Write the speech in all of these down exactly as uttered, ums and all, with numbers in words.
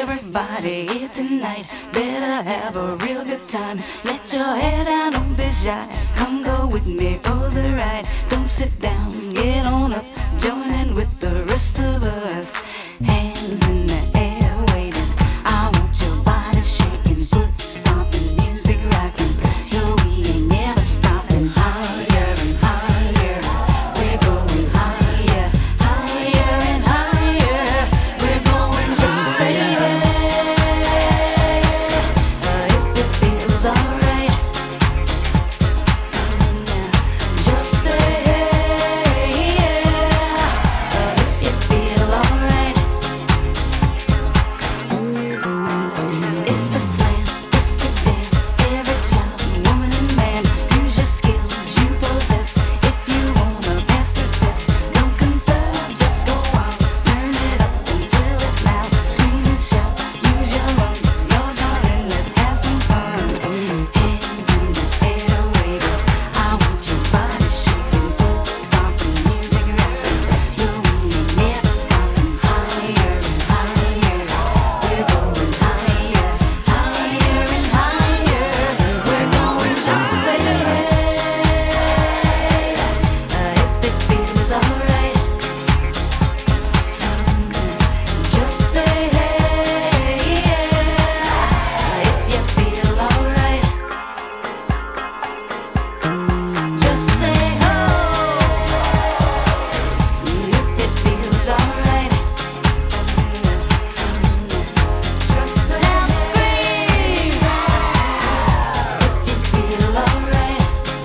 Everybody here tonight better have a real good time. Let your hair down, don't be shy. Come go with me for the ride. Don't sit down, get on up, join in with the rest of us. Hands in the air, waving. I want your body shaking, foot stomping, music rocking. No, we ain't never stopping. Higher and higher, we're going higher, higher and higher. We're going just say yeah. Uh, if it feels alright, just say yeah. Uh, if you feel alright. It's the slam, it's the jam. Every child, woman and man, use your skills you possess. If you wanna pass this test, don't conserve, just go on. Turn it up until it's loud. Scream and shout, use your lungs. You're joining, let's have some fun. Hands in the air, waving. I want your body shaking, foot stomping, music rapping. No, we ain't never stopping. Higher and higher, we're going higher, higher and higher. We're going just say yeah. Uh, if it feels alright, just say yeah. If you feel alright, just say oh. If it feels alright, just say now scream. If you feel alright,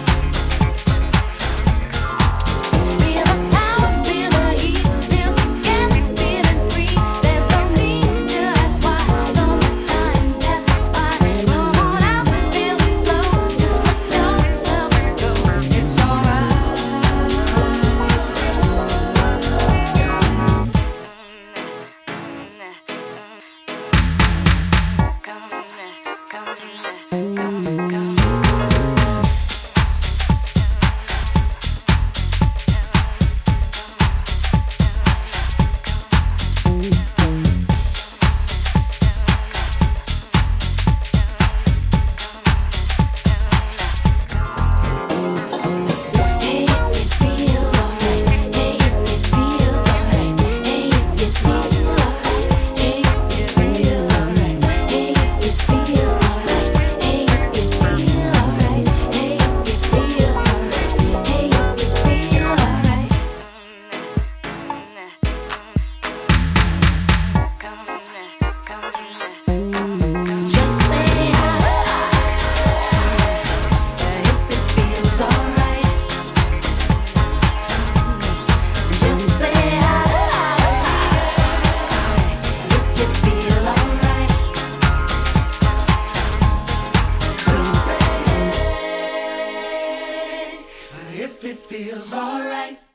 feel the power, feel the heat, feel together, feeling free. There's no need to ask why. Don't let time pass us by. Come on out, feel the flow. Just let yourself go. It's alright. Come, come, come, come. Hey, if you feel alright. Hey, if you feel alright. Hey, if you feel alright. Hey, if you feel alright. Hey, if you feel alright. Hey, if you feel alright. Hey, if you feel alright. Hey, if you feel alright. Come, come, just say hi. If it feels alright, just say hi. If you feel alright, just say if it feels alright.